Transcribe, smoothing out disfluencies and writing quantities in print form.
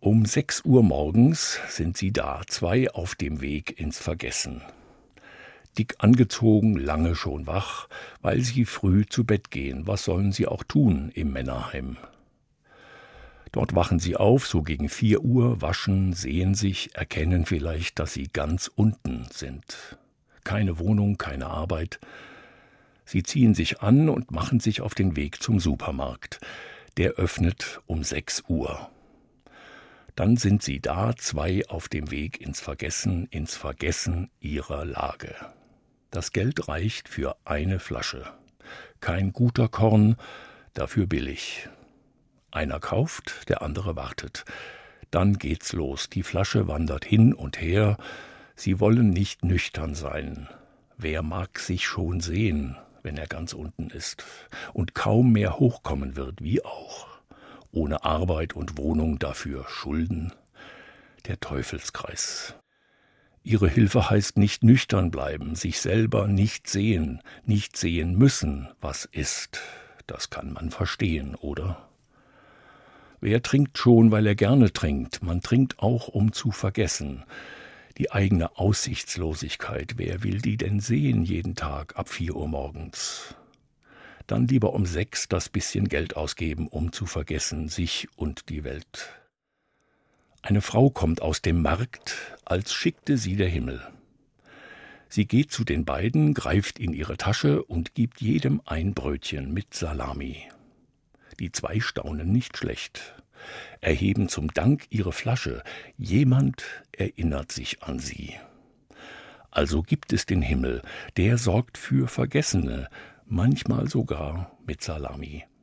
Um 6 Uhr morgens sind sie da, 2 auf dem Weg ins Vergessen. Dick angezogen, lange schon wach, weil sie früh zu Bett gehen. Was sollen sie auch tun im Männerheim? Dort wachen sie auf, so gegen 4 Uhr, waschen, sehen sich, erkennen vielleicht, dass sie ganz unten sind. Keine Wohnung, keine Arbeit. Sie ziehen sich an und machen sich auf den Weg zum Supermarkt. Der öffnet um 6 Uhr. Dann sind sie da, 2 auf dem Weg ins Vergessen ihrer Lage. Das Geld reicht für eine Flasche. Kein guter Korn, dafür billig. Einer kauft, der andere wartet. Dann geht's los. Die Flasche wandert hin und her. Sie wollen nicht nüchtern sein. Wer mag sich schon sehen, wenn er ganz unten ist und kaum mehr hochkommen wird, wie auch. Ohne Arbeit und Wohnung, dafür Schulden. Der Teufelskreis. Ihre Hilfe heißt nicht nüchtern bleiben, sich selber nicht sehen müssen, was ist. Das kann man verstehen, oder? Wer trinkt schon, weil er gerne trinkt? Man trinkt auch, um zu vergessen. Die eigene Aussichtslosigkeit, wer will die denn sehen jeden Tag ab 4 Uhr morgens? Dann lieber um 6 das bisschen Geld ausgeben, um zu vergessen, sich und die Welt. Eine Frau kommt aus dem Markt, als schickte sie der Himmel. Sie geht zu den beiden, greift in ihre Tasche und gibt jedem ein Brötchen mit Salami. Die 2 staunen nicht schlecht, erheben zum Dank ihre Flasche. Jemand erinnert sich an sie. Also gibt es den Himmel, der sorgt für Vergessene, manchmal sogar mit Salami.